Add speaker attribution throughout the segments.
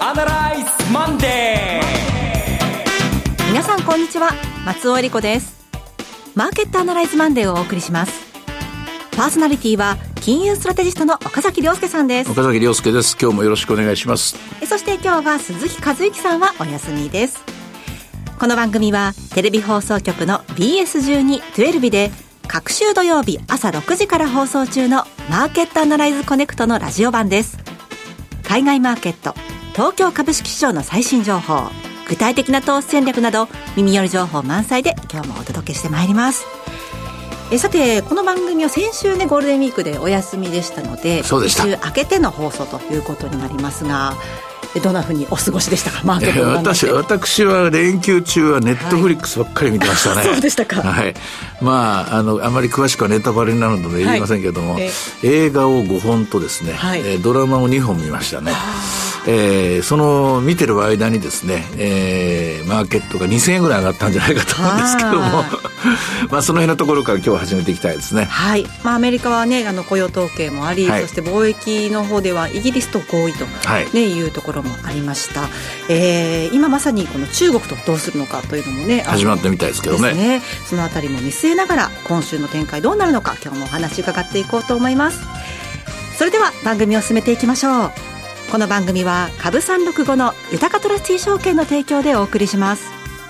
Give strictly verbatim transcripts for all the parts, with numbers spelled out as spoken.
Speaker 1: アナライズマンデー。
Speaker 2: 皆さんこんにちは、松尾恵理子です。マーケットアナライズマンデーをお送りします。パーソナリティは金融ストラテジストの岡崎亮介さんです。
Speaker 3: 岡崎亮介です。今日もよろしくお願いします。
Speaker 2: そして今日は鈴木和之さんはお休みです。この番組はテレビ放送局の ビーエスじゅうに じゅうに で各週土曜日朝ろくじから放送中のマーケットアナライズコネクトのラジオ版です。海外マーケット、東京株式市場の最新情報、具体的な投資戦略など耳寄り情報満載で今日もお届けしてまいります。えさて、この番組は先週ねゴールデンウィークでお休みでしたので、
Speaker 3: そうでした。
Speaker 2: 週明けての放送ということになりますが、どんなふうにお過ごしでしたか？マーケットを
Speaker 3: 私, 私は連休中はネットフリックスばっかり見てましたね、はい、
Speaker 2: そうでしたか。
Speaker 3: はい、まあ、あのあまり詳しくはネタバレになるので言いませんけども、はい、え映画をごほんとですね、はい、えドラマをにほん見ましたね。えー、その見てる間にですね、えー、マーケットがにせんえんぐらい上がったんじゃないかと思うんですけどもまあその辺のところから今日は始めていきたいですね。
Speaker 2: はい、まあ、アメリカはねあの雇用統計もあり、はい、そして貿易の方ではイギリスと合意と、はいね、いうところもありました。えー、今まさにこの中国とどうするのかというのもね
Speaker 3: 始まってみたいですけど ね, ですね
Speaker 2: そのあたりも見据えながら今週の展開どうなるのか今日もお話伺っていこうと思います。それでは番組を進めていきましょう。この番組は株さんろくごの豊かトラスティー証券の提供でお送りします。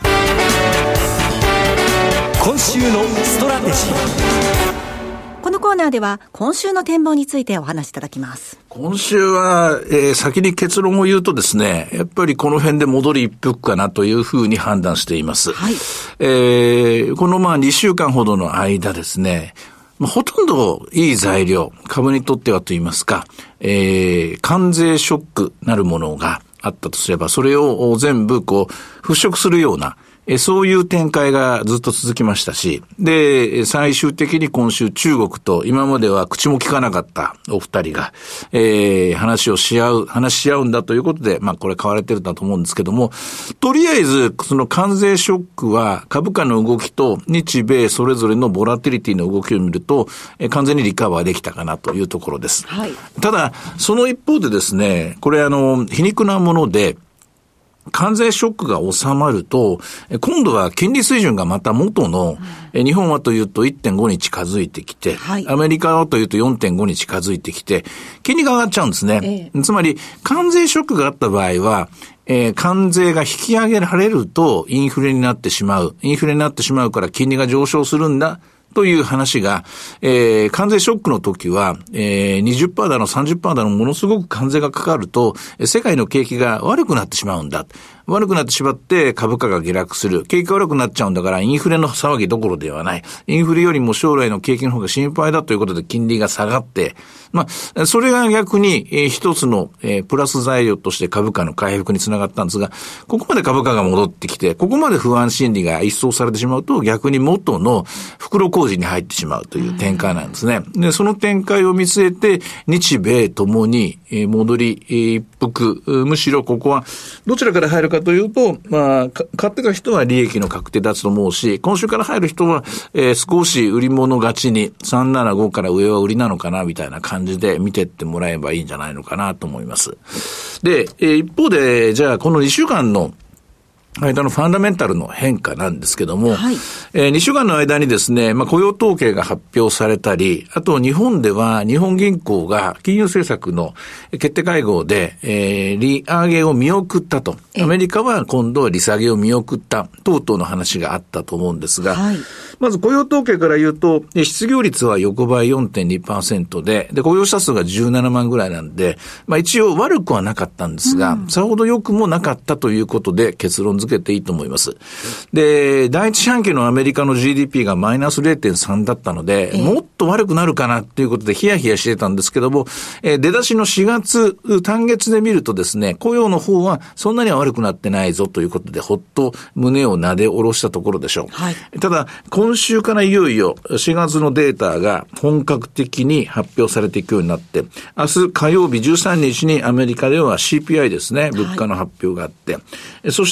Speaker 1: 今週のストラテジー。
Speaker 2: このコーナーでは今週の展望についてお話しいただきます。
Speaker 3: 今週は、えー、先に結論を言うとですね、やっぱりこの辺で戻り一服かなというふうに判断しています。はい、えー、このまあにしゅうかんほどの間ですね、ほとんどいい材料、株にとってはと言いますか、えー、関税ショックなるものがあったとすれば、それを全部こう、払拭するような、えそういう展開がずっと続きましたし、で、最終的に今週中国と今までは口も聞かなかったお二人が、えー、話をし合う、話し合うんだということで、まあこれ買われてるんだと思うんですけども、とりあえずその関税ショックは株価の動きと日米それぞれのボラティリティの動きを見ると、えー、完全にリカバーできたかなというところです。はい、ただ、その一方でですね、これあの、皮肉なもので、関税ショックが収まると、今度は金利水準がまた元の、うん、日本はというと いってんご に近づいてきて、はい、アメリカはというと よんてんご に近づいてきて、金利が上がっちゃうんですね。ええ、つまり、関税ショックがあった場合は、えー、関税が引き上げられるとインフレになってしまう。インフレになってしまうから金利が上昇するんだ。という話が、えー、関税ショックの時は、えー、にじゅっパーセント だの さんじゅっパーセント だのものすごく関税がかかると、世界の景気が悪くなってしまうんだ。悪くなってしまって株価が下落する。景気が悪くなっちゃうんだからインフレの騒ぎどころではない。インフレよりも将来の景気の方が心配だということで金利が下がって、まあ、それが逆に、えー、一つの、えー、プラス材料として株価の回復につながったんですが、ここまで株価が戻ってきて、ここまで不安心理が一掃されてしまうと逆に元の袋小路に入ってしまうという展開なんですね。で、その展開を見据えて日米ともに、えー、戻り、えー、一服、むしろここはどちらから入るかというと、まあ、買ってた人は利益の確定だと思うし、今週から入る人は、えー、少し売り物勝ちにさんななごから上は売りなのかなみたいな感じで見てってもらえばいいんじゃないのかなと思います。で、えー、一方で、じゃあこのにしゅうかんの間のファンダメンタルの変化なんですけども、はい、えー、にしゅうかんの間にですね、まあ、雇用統計が発表されたり、あと日本では日本銀行が金融政策の決定会合で、えー、利上げを見送ったと。アメリカは今度は利下げを見送った等々の話があったと思うんですが、はい、まず雇用統計から言うと、失業率は横ばい よんてんにパーセント で、で、雇用者数がじゅうななまんぐらいなんで、まあ一応悪くはなかったんですが、うん、さほど良くもなかったということで結論付けていいと思います。で、第一四半期のアメリカの ジーディーピー がマイナス れいてんさん だったので、えー、もっと悪くなるかなということでヒヤヒヤしてたんですけども、えー、出だしのしがつ単月で見るとですね、雇用の方はそんなには悪くなってないぞということで、ほっと胸をなで下ろしたところでしょう。はい、ただ、今週からいよいよしがつのデータが本格的に発表されていくようになって、明日火曜日じゅうさんにちにアメリカでは シーピーアイ ですね、物価の発表があって、はい、そしてよ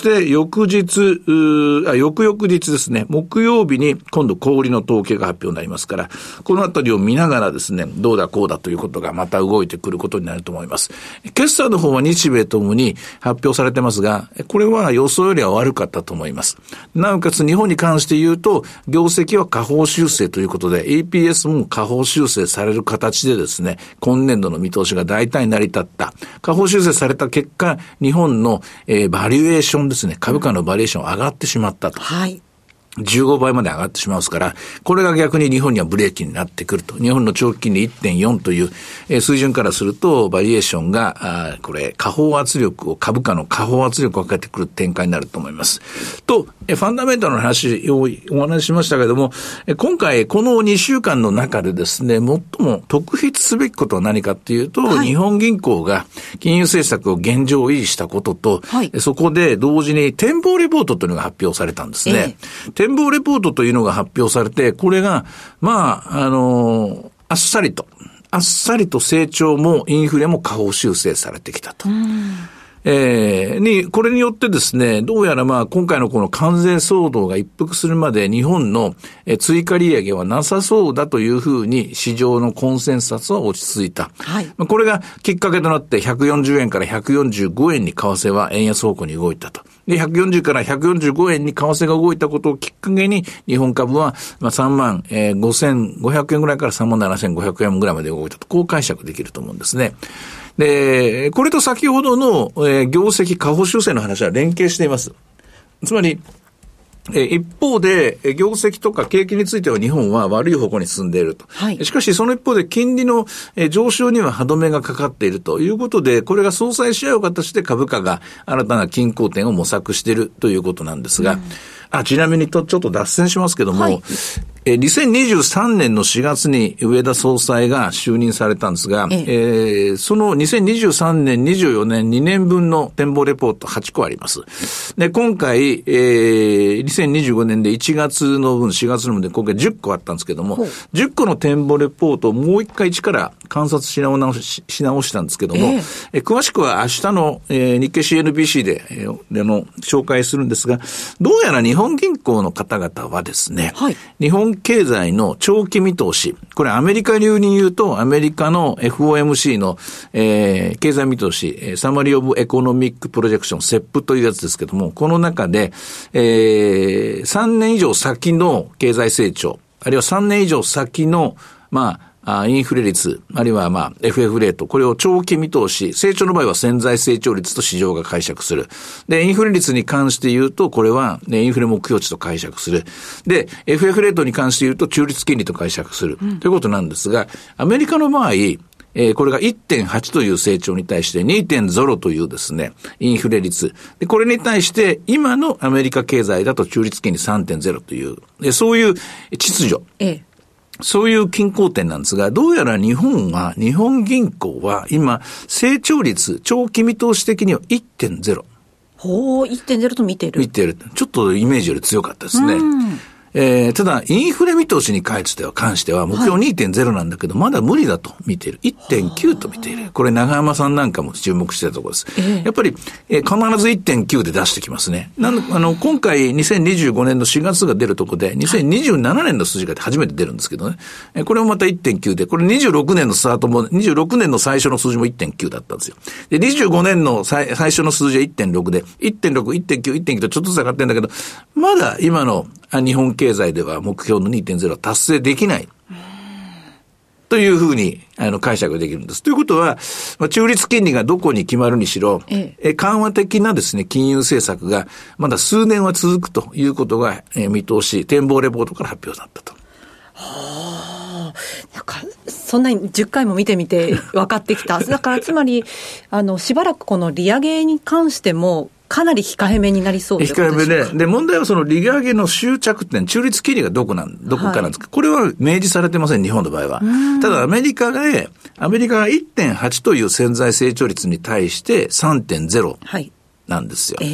Speaker 3: 翌日、あ、翌々日ですね、木曜日に今度小売の統計が発表になりますから、このあたりを見ながらですね、どうだこうだということがまた動いてくることになると思います。決算の方は日米ともに発表されてますが、これは予想よりは悪かったと思います。なおかつ日本に関して言うと、業績は下方修正ということで、イーピーエス も下方修正される形でですね、今年度の見通しが大体成り立った。下方修正された結果、日本の、えー、バリュエーションですね、株価のバリエーション上がってしまったと。
Speaker 2: はい。
Speaker 3: じゅうごばいまで上がってしまいますから、これが逆に日本にはブレーキになってくると。日本の長期金利 いってんよん という、えー、水準からすると、バリエーションが、あこれ、下方圧力を、株価の下方圧力をかけてくる展開になると思います。と、えー、ファンダメンタルの話をお話ししましたけれども、えー、今回、このにしゅうかんの中でですね、最も特筆すべきことは何かっていうと、はい、日本銀行が金融政策を現状維持したことと、はい、そこで同時に展望レポートというのが発表されたんですね。えー展望レポートというのが発表されて、これが、まあ、あの、あっさりと、あっさりと成長もインフレも下方修正されてきたと。えー、に、これによってですね、どうやらまあ、今回のこの関税騒動が一服するまで日本の追加利上げはなさそうだというふうに市場のコンセンサスは落ち着いた。はい。これがきっかけとなってひゃくよんじゅうえんからひゃくよんじゅうごえんに為替は円安方向に動いたと。で、ひゃくよんじゅうからひゃくよんじゅうごえんに為替が動いたことをきっかけに、日本株はさんまんごせんごひゃくえんぐらいからさんまんななせんごひゃくえんぐらいまで動いたと。こう解釈できると思うんですね。で、これと先ほどの、えー、業績下方修正の話は連携しています。つまり、えー、一方で、業績とか景気については日本は悪い方向に進んでいると。はい、しかし、その一方で金利の、えー、上昇には歯止めがかかっているということで、これが相殺し合う形で株価が新たな均衡点を模索しているということなんですが、うん、あ、ちなみにと、ちょっと脱線しますけども、はい、えー、にせんにじゅうさんねんのしがつに植田総裁が就任されたんですが、えええー、そのにせんにじゅうさんねん、にじゅうよねん、にねんぶんの展望レポートはちこあります。で、今回、えー、にせんにじゅうごねんでいちがつの分、しがつの分で今回じゅっこあったんですけども、じゅっこの展望レポートをもう一回一から観察し直し、し直したんですけども、ええ、詳しくは明日の、えー、日経 シーエヌビーシー で、えー、での紹介するんですが、どうやら日本銀行の方々はですね、はい、日本経済の長期見通し、これアメリカ流に言うとアメリカの エフオーエムシー の、えー、経済見通し、サマリーオブエコノミックプロジェクション セップ というやつですけども、この中で、えー、さんねん以上先の経済成長、あるいはさんねん以上先の、まあ、あインフレ率、あるいはまあ エフエフ レート、これを長期見通し、成長の場合は潜在成長率と市場が解釈する。で、インフレ率に関して言うと、これは、ね、インフレ目標値と解釈する。で、エフエフ レートに関して言うと、中立金利と解釈する。うん、ということなんですが、アメリカの場合、えー、これが いってんはち という成長に対して にてんゼロ というですね、インフレ率。で、これに対して、今のアメリカ経済だと中立金利 さんてんゼロ という、でそういう秩序。ええそういう均衡点なんですが、どうやら日本は、日本銀行は今、成長率、長期見通し的には いってんゼロ。
Speaker 2: ほう、いってんゼロ と見てる。
Speaker 3: 見てる。ちょっとイメージより強かったですね。えー、ただ、インフレ見通しに関しては、関しては、目標 にてんゼロ なんだけど、はい、まだ無理だと見ている。いってんきゅう と見ている。これ、長山さんなんかも注目してたところです。えー、やっぱり、えー、必ず いってんきゅう で出してきますね。なんあの、今回、にせんにじゅうごねんのしがつが出るとこで、にせんにじゅうななねんの数字が初めて出るんですけどね。えー、これもまた いってんきゅう で、これにじゅうろくねんのスタートも、にじゅうろくねんの最初の数字も いってんきゅう だったんですよ。で、にじゅうごねんの最、最初の数字は いってんろく で、いってんろく、いってんきゅう、いってんきゅう とちょっとずつ上がってるんだけど、まだ今の日本経済では目標の にてんゼロ は達成できない。というふうに、あの、解釈できるんです。ということは、まあ、中立金利がどこに決まるにしろ、ええ、緩和的なですね、金融政策がまだ数年は続くということが、えー、見通し、展望レポートから発表だったと。
Speaker 2: はあ、なんか、そんなにじゅっかいも見てみて分かってきた。だからつまり、あの、しばらくこの利上げに関しても、かなり控えめになりそうです。
Speaker 3: 控えめで。で、問題はその利上げの終着点、中立金利がどこなん、どこかなんですか、はい、これは明示されてません、日本の場合は。ただアメリカで、アメリカが いってんはち という潜在成長率に対して さんてんゼロ なんですよ。はいええ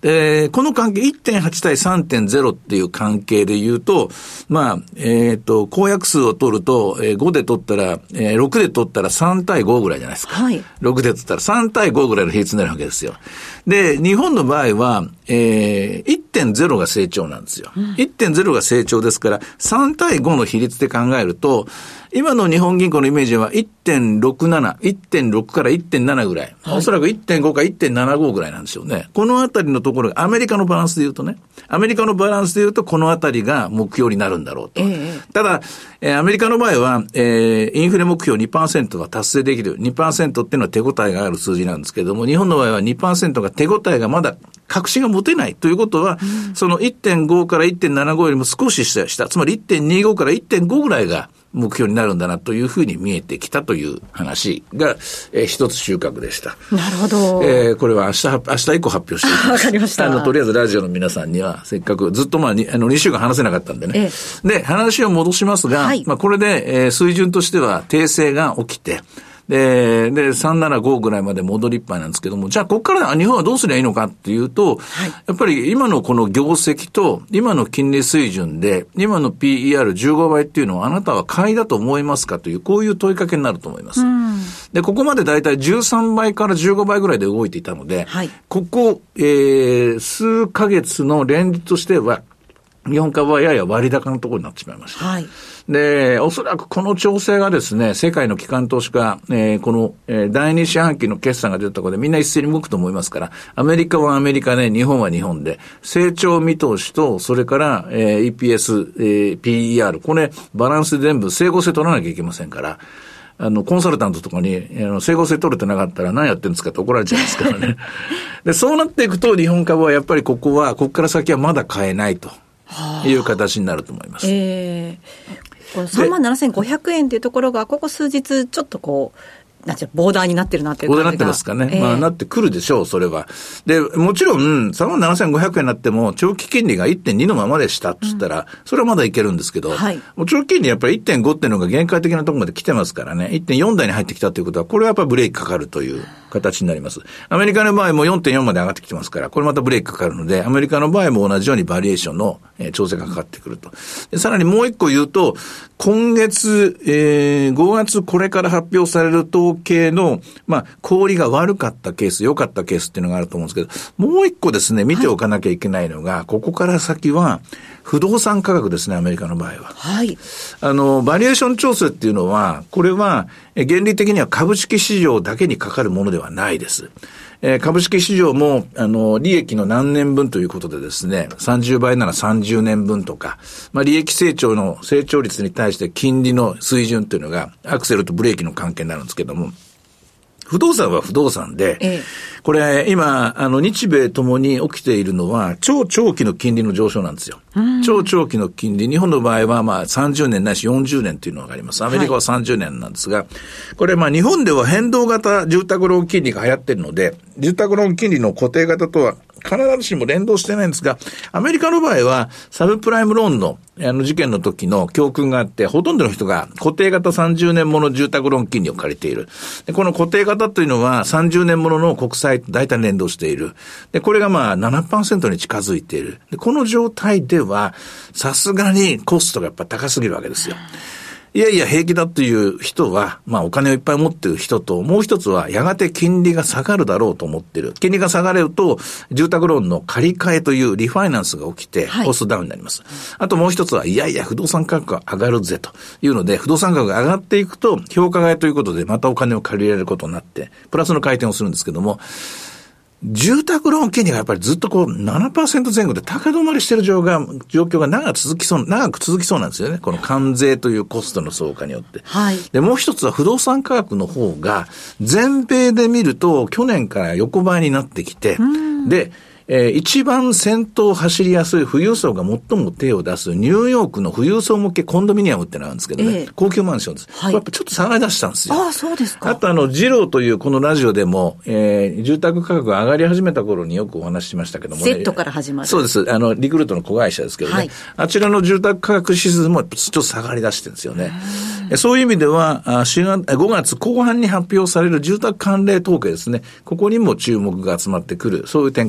Speaker 3: で、この関係 いってんはち 対 さんてんゼロ っていう関係で言うと、まあ、えっと、公約数を取ると、えー、ごで取ったら、えー、ろくで取ったらさん対ごぐらいじゃないですか。
Speaker 2: はい。
Speaker 3: ろくで取ったらさん対ごぐらいの比率になるわけですよ。で、日本の場合は、えー、いってんゼロ が成長なんですよ。うん、いってんゼロ が成長ですから、さん対ごの比率で考えると、今の日本銀行のイメージは いってんろくなな、いってんろく から いってんなな ぐらい。はい、おそらく いってんご か いってんななご ぐらいなんですよね。このあたりのところがアメリカのバランスで言うとね、アメリカのバランスで言うとこのあたりが目標になるんだろうと。えー、ただ、えー、アメリカの場合は、えー、インフレ目標 にパーセント は達成できる。にパーセント っていうのは手応えがある数字なんですけども、日本の場合は にパーセント が手応えがまだ確信が持てないということは、うん、その いってんご から いってんななご よりも少し下、下、つまり いってんにご から いってんご ぐらいが目標になるんだなというふうに見えてきたという話が、えー、一つ収穫でした。
Speaker 2: なるほど。
Speaker 3: えー、これは明日、明日以降発表していきます。
Speaker 2: わかりました。
Speaker 3: あの、とりあえずラジオの皆さんには、せっかくずっとまあ、にあの、にしゅうかん話せなかったんでね。ええ、で、話を戻しますが、はい、まあ、これで、えー、水準としては訂正が起きて、で、で、さんびゃくななじゅうごぐらいまで戻りっぱいなんですけども、じゃあ、ここから日本はどうすればいいのかっていうと、はい、やっぱり今のこの業績と、今の金利水準で、今の ピーイーアールじゅうご 倍っていうのはあなたは買いだと思いますかという、こういう問いかけになると思います。うん、で、ここまでだいたいじゅうさんばいからじゅうごばいぐらいで動いていたので、はい、ここ、えー、数ヶ月のレンジとしては、日本株はやや割高のところになってしまいました。はい。で、おそらくこの調整がですね、世界の機関投資家、えー、この、えー、だいに四半期の決算が出たところでみんな一斉に動くと思いますから、アメリカはアメリカで、日本は日本で、成長見通しと、それから、えー、イーピーエス、えー、ピーイーアール、これ、バランスで全部整合性取らなきゃいけませんから、あの、コンサルタントとかに、あの、整合性取れてなかったら何やってんですかって怒られちゃいますからね。で、そうなっていくと、日本株はやっぱりここは、ここから先はまだ買えないと。いう形になると思います。
Speaker 2: えー、このさんまんななせんごひゃくえんというところがここ数日ちょっとこうなんていうボーダーになってるなっていう感じが。
Speaker 3: ボーダーになってますかね。えー、まあなってくるでしょう、それは。で、もちろんさんまんななせんごひゃくえんになっても長期金利が いってんに のままでしたって言ったら、うん、それはまだいけるんですけど、はい、もう長期金利やっぱり いってんご っていうのが限界的なところまで来てますからね、いってんよん 台に入ってきたということは、これはやっぱりブレーキかかるという形になります。アメリカの場合も よんてんよん まで上がってきてますから、これまたブレーキかかるので、アメリカの場合も同じようにバリエーションの、えー、調整がかかってくると。でさらにもう一個言うと、今月、えー、ごがつこれから発表される統計のまあ、小売が悪かったケース、良かったケースっていうのがあると思うんですけど、もう一個ですね、見ておかなきゃいけないのが、はい、ここから先は、不動産価格ですね、アメリカの場合は。はい。あの、バリエーション調整っていうのは、これは、原理的には株式市場だけにかかるものではないです。えー、株式市場も、あの、利益の何年分ということでですね、さんじゅうばいならさんじゅうねんぶんとか、まあ、利益成長の成長率に対して金利の水準というのが、アクセルとブレーキの関係になるんですけども、不動産は不動産で、ええ、これ今、あの、日米ともに起きているのは、超長期の金利の上昇なんですよ。超長期の金利、日本の場合はまあさんじゅうねんないしよんじゅうねんというのがあります。アメリカはさんじゅうねんなんですが、はい、これまあ日本では変動型住宅ローン金利が流行っているので、住宅ローン金利の固定型とは必ずしも連動してないんですが、アメリカの場合はサブプライムローンのあの事件の時の教訓があって、ほとんどの人が固定型さんじゅうねんもの住宅ローン金利を借りている。で、この固定型というのはさんじゅうねんものの国債と大体連動している。で、これがまあ ななパーセント に近づいている。で、この状態ではさすがにコストがやっぱ高すぎるわけですよ。いやいや平気だという人は、まあお金をいっぱい持っている人と、もう一つはやがて金利が下がるだろうと思っている。金利が下がると、住宅ローンの借り換えというリファイナンスが起きて、コストダウンになります。はい、あともう一つは、いやいや不動産価格が上がるぜというので、不動産価格が上がっていくと、評価買いということでまたお金を借りられることになって、プラスの回転をするんですけども、住宅ローン金利がやっぱりずっとこう ななパーセント 前後で高止まりしている状況が長く続きそう、長く続きそうなんですよね。この関税というコストの増加によって。はい。で、もう一つは不動産価格の方が、全米で見ると去年から横ばいになってきて、で、えー、一番先頭を走りやすい富裕層が最も手を出すニューヨークの富裕層向けコンドミニアムってのがあるんですけどね、えー、高級マンションです。はい、これやっぱちょっと下がり出したんですよ。
Speaker 2: ああ、そうですか。
Speaker 3: あとあの、ジローというこのラジオでも、えー、住宅価格が上がり始めた頃によくお話ししましたけどもね。
Speaker 2: Z から始まる。
Speaker 3: そうです。あの、リクルートの子会社ですけどね。はい、あちらの住宅価格指数もちょっと下がり出してるんですよね。そういう意味では、ごがつこう半に発表される住宅関連統計ですね。ここにも注目が集まってくる、そういう展開かなと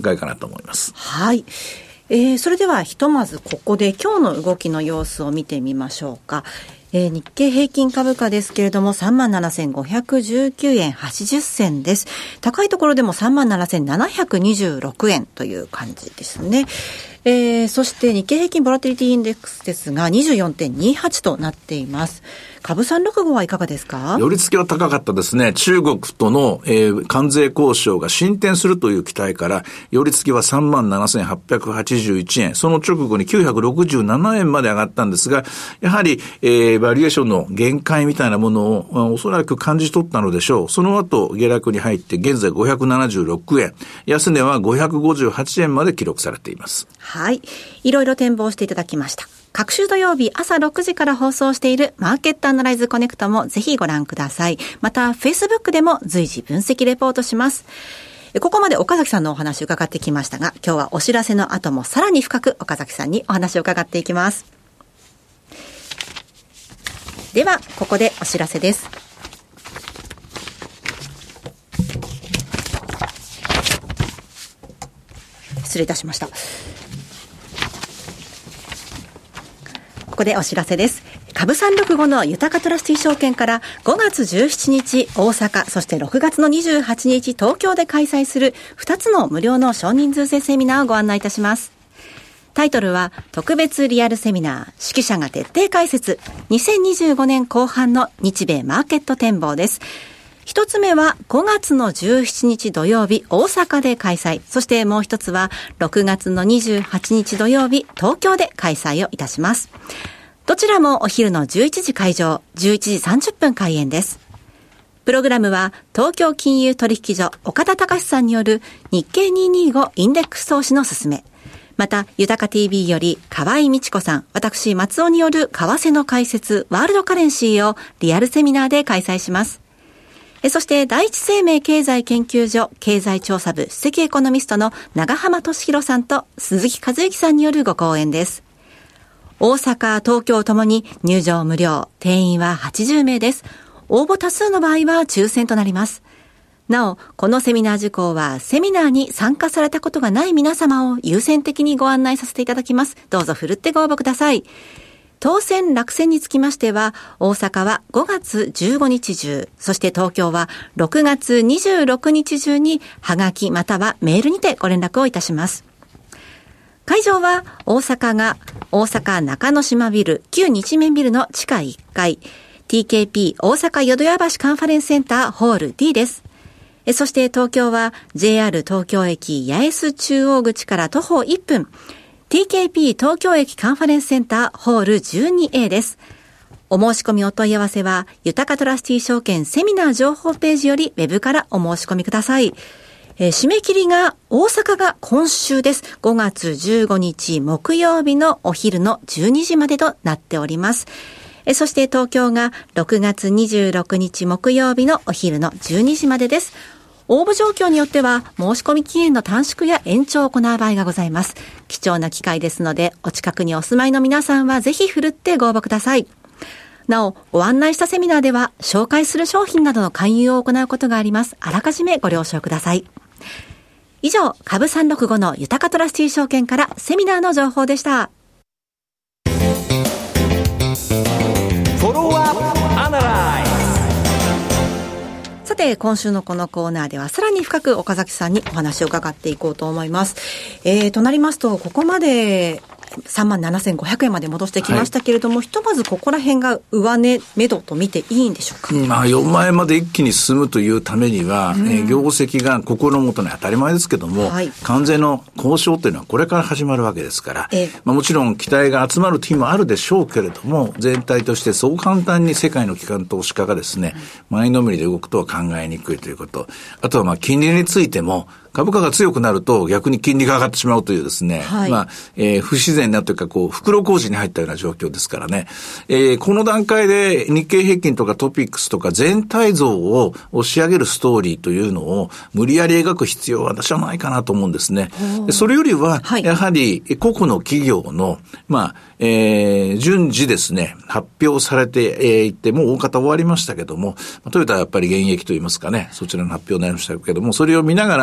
Speaker 3: と思います。
Speaker 2: はい。えー、それではひとまずここで今日の動きの様子を見てみましょうか。えー、日経平均株価ですけれども さんまんななせんごひゃくじゅうきゅうえんはちじゅっせんです。高いところでも さんまんななせんななひゃくにじゅうろくえんという感じですね。えー、そして日経平均ボラティリティインデックスですが にじゅうよんてんにはち となっています。株さんろくごはいかがですか？
Speaker 3: 寄り付きは高かったですね。中国との、えー、関税交渉が進展するという期待から、寄り付きは さんまんななせんはっぴゃくはちじゅういちえん、その直後にきゅうひゃくろくじゅうななえんまで上がったんですが、やはり、えー、バリエーションの限界みたいなものをおそらく感じ取ったのでしょう。その後、下落に入って、現在ごひゃくななじゅうろくえん、安値はごひゃくごじゅうはちえんまで記録されています。
Speaker 2: はい。いろいろ展望していただきました。各週土曜日朝ろくじから放送しているマーケットアナライズコネクトもぜひご覧ください。また Facebook でも随時分析レポートします。ここまで岡崎さんのお話を伺ってきましたが、今日はお知らせの後もさらに深く岡崎さんにお話を伺っていきます。ではここでお知らせです。失礼いたしました。ここでお知らせです。株さんろくごの豊かトラスティ証券からごがつじゅうしちにち大阪、そしてろくがつのにじゅうはちにち東京で開催するふたつの無料の少人数制セミナーをご案内いたします。タイトルは特別リアルセミナー、指揮者が徹底解説、にせんにじゅうごねんこう半の日米マーケット展望です。一つ目はごがつのじゅうしちにち土曜日大阪で開催。そしてもう一つはろくがつのにじゅうはちにち土曜日東京で開催をいたします。どちらもお昼のじゅういちじ開場、じゅういちじさんじゅっぷん開演です。プログラムは東京金融取引所岡田隆さんによる日経にひゃくにじゅうごインデックス投資のすすめ。また、豊か ティーブイ より河合美智子さん、私松尾による為替の解説ワールドカレンシーをリアルセミナーで開催します。そして第一生命経済研究所経済調査部首席エコノミストの長浜俊弘さんと鈴木和之さんによるご講演です。大阪、東京ともに入場無料、定員ははちじゅうめいです。応募多数の場合は抽選となります。なお、このセミナー受講はセミナーに参加されたことがない皆様を優先的にご案内させていただきます。どうぞふるってご応募ください。当選落選につきましては、大阪はごがつじゅうごにち中、そして東京はろくがつにじゅうろくにち中にはがきまたはメールにてご連絡をいたします。会場は大阪が大阪中之島ビル旧日面ビルの地下いっかい ティーケーピー 大阪淀屋橋カンファレンスセンターホール ディー です。そして東京は ジェイアール 東京駅八重洲中央口から徒歩いっぷん ティーケーピー 東京駅カンファレンスセンターホール じゅうにエー です。お申し込みお問い合わせは豊かトラスティ証券セミナー情報ページよりウェブからお申し込みください。えー、締め切りが大阪が今週です。ごがつじゅうごにち木曜日のお昼のじゅうにじまでとなっております。えー、そして東京がろくがつにじゅうろくにち木曜日のお昼のじゅうにじまでです。応募状況によっては申し込み期限の短縮や延長を行う場合がございます。貴重な機会ですのでお近くにお住まいの皆さんはぜひふるってご応募ください。なお、ご案内したセミナーでは紹介する商品などの勧誘を行うことがあります。あらかじめご了承ください。以上、株さんろくごの豊かトラスティ証券からセミナーの情報でした。
Speaker 1: フォローアップアナライズ。
Speaker 2: さて、今週のこのコーナーではさらに深く岡崎さんにお話を伺っていこうと思います。えー、となりますと、ここまでさんまんななせんごひゃくえんまで戻してきましたけれども、はい、ひとまずここら辺が上値目処と見ていいんでしょうか。
Speaker 3: まあ、よんまんえんまで一気に進むというためには、うん、えー、業績が心もとに当たり前ですけども、はい、関税の交渉というのはこれから始まるわけですから、えーまあ、もちろん期待が集まる日もあるでしょうけれども、全体としてそう簡単に世界の機関投資家がですね、うん、前のめりで動くとは考えにくいということ。あとはまあ金利についても株価が強くなると逆に金利が上がってしまうというですね、はい、まあ、えー、不自然なというかこう袋小路に入ったような状況ですからね、えー、この段階で日経平均とかトピックスとか全体像を押し上げるストーリーというのを無理やり描く必要は私はないかなと思うんですね。それよりはやはり個々の企業のまあ、えー、順次ですね発表されていってもう大方終わりましたけども、トヨタはやっぱり現役といいますかね、そちらの発表になりましたけども、それを見ながら自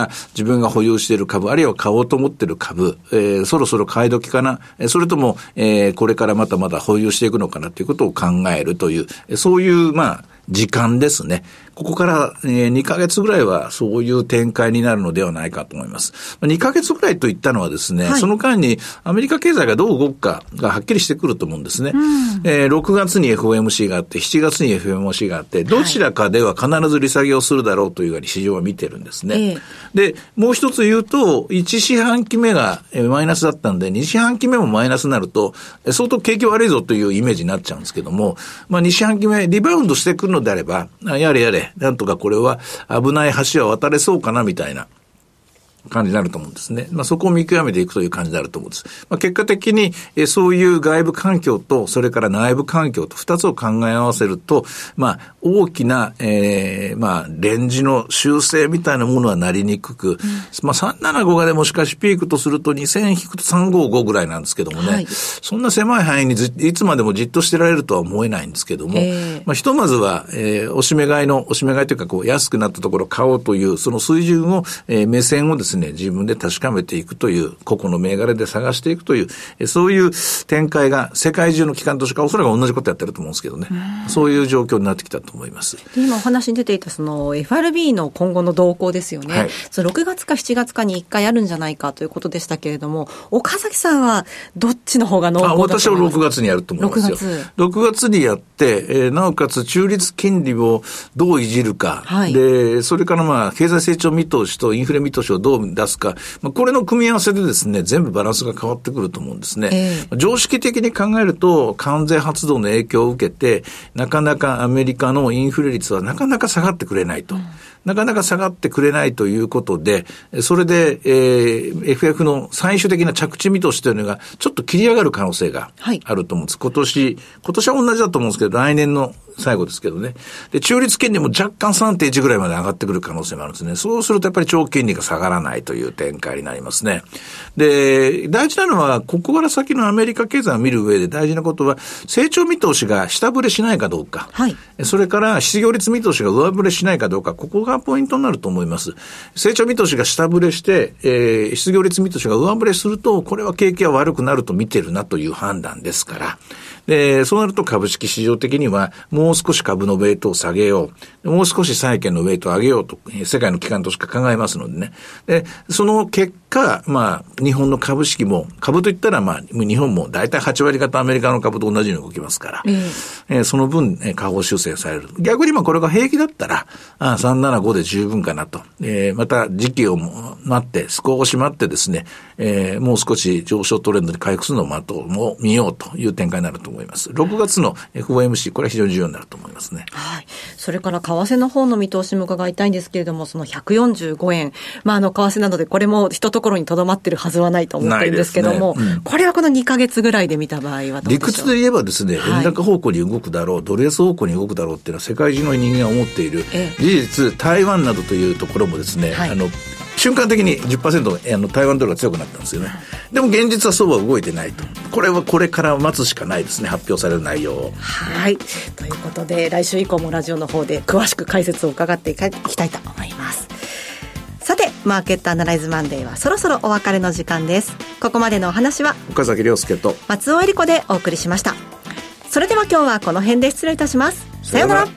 Speaker 3: 自分が保有している株、あるいは買おうと思っている株、えー、そろそろ買い時かな、それとも、えー、これからまたまた保有していくのかなということを考えるという、そういう、まあ、時間ですね。ここから、えー、にかげつぐらいはそういう展開になるのではないかと思います。にかげつぐらいといったのはですね、はい、その間にアメリカ経済がどう動くかがはっきりしてくると思うんですね。うん、えー、ろくがつに エフオーエムシー があって、しちがつに エフオーエムシー があって、どちらかでは必ず利下げをするだろうというように市場は見てるんですね。えー、で、もう一つ言うと、いち四半期目がマイナスだったんで、に四半期目もマイナスになると、相当景気悪いぞというイメージになっちゃうんですけども、まあに四半期目リバウンドしてくるのであれば、やれやれ、なんとかこれは危ない橋は渡れそうかなみたいな感じになると思うんですね。まあそこを見極めていくという感じになると思うんです。まあ結果的にえそういう外部環境とそれから内部環境と二つを考え合わせると、まあ大きな、えー、まあレンジの修正みたいなものはなりにくく、うん、まあさんななごがでもしかしピークとするとにせん引くとさんごごぐらいなんですけどもね、はい、そんな狭い範囲にずいつまでもじっとしてられるとは思えないんですけども、えー、まあひとまずは、えー、おしめ買いのおしめ買いというかこう安くなったところを買おうというその水準を、えー、目線をですね自分で確かめていくという、個々の銘柄で探していくという、そういう展開が世界中の機関投資家おそらく同じことやってると思うんですけどね。そういう状況になってきたと思います。
Speaker 2: で今お話に出ていたその エフアールビー の今後の動向ですよね。はい、そのろくがつかしちがつかにいっかいあるんじゃないかということでしたけれども、岡崎さんはどっちの方が濃厚だと思いますか？あ、私はろくがつにやると思いますよ。ろくがつ。ろくがつにやって、えー、なおかつ中立金利をどういじるか。はい、で、それからまあ経済成長見通しとインフレ見通しをどう出すか。まあ、これの組み合わせでですね、全部バランスが変わってくると思うんですね。えー、常識的に考えると、関税発動の影響を受けて、なかなかアメリカのインフレ率はなかなか下がってくれないと。うん、なかなか下がってくれないということで、それで、えー、エフエフ の最終的な着地見通しというのがちょっと切り上がる可能性があると思うんです。はい、今年、今年は同じだと思うんですけど、来年の最後ですけどね。で、中立金利も若干 さんてんいち ぐらいまで上がってくる可能性もあるんですね。そうするとやっぱり長期金利が下がらないという展開になりますね。で、大事なのは、ここから先のアメリカ経済を見る上で大事なことは、成長見通しが下振れしないかどうか。はい。それから失業率見通しが上振れしないかどうか、ここがポイントになると思います。成長見通しが下振れして、えー、失業率見通しが上振れすると、これは景気は悪くなると見てるなという判断ですから。で、そうなると株式市場的にはもう少し株のウェイトを下げよう。もう少し債券のウェイトを上げようと、世界の機関としか考えますのでね。で、その結果、まあ、日本の株式も、株といったらまあ、日本も大体はちわり方アメリカの株と同じように動きますから、うん、えー、その分、えー、下方修正される。逆にまあ、これが平気だったら、あさんななごで十分かなと。えー、また時期を待って、少し待ってですね、えー、もう少し上昇トレンドに回復するのを待とう、も見ようという展開になると思います。ろくがつの エフオーエムシー、これは非常に重要になると思いますね。 はい。それから為替の方の見通しも伺いたいんですけれども、そのひゃくよんじゅうごえん、まあ、あの、為替などでこれも一ところにとどまってるはずはないと思ってるんですけども、ね、うん、これはこのにかげつぐらいで見た場合はどうでしょう？理
Speaker 3: 屈で言えばですね、円高方向に動くだろう、はい、ドル安方向に動くだろうっていうのは世界中の人間が思っている。ええ、事実、台湾などというところもですね、はい、あの、瞬間的に じゅっパーセント あの台湾ドルが強くなったんですよね。でも現実はそうは動いてないと。これはこれから待つしかないですね、発表される内容を。
Speaker 2: はい。ということで来週以降もラジオの方で詳しく解説を伺っていきたいと思います。さて、マーケットアナライズマンデーはそろそろお別れの時間です。ここまでのお話は
Speaker 3: 岡崎亮介と
Speaker 2: 松尾恵理子でお送りしました。それでは今日はこの辺で失礼いたします。さようなら。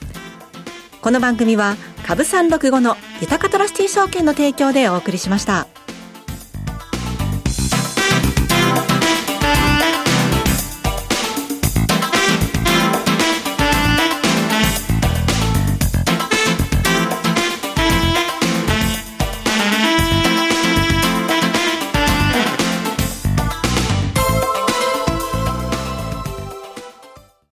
Speaker 2: この番組は株さんろくごの豊かトラスティ証券の提供でお送りしました。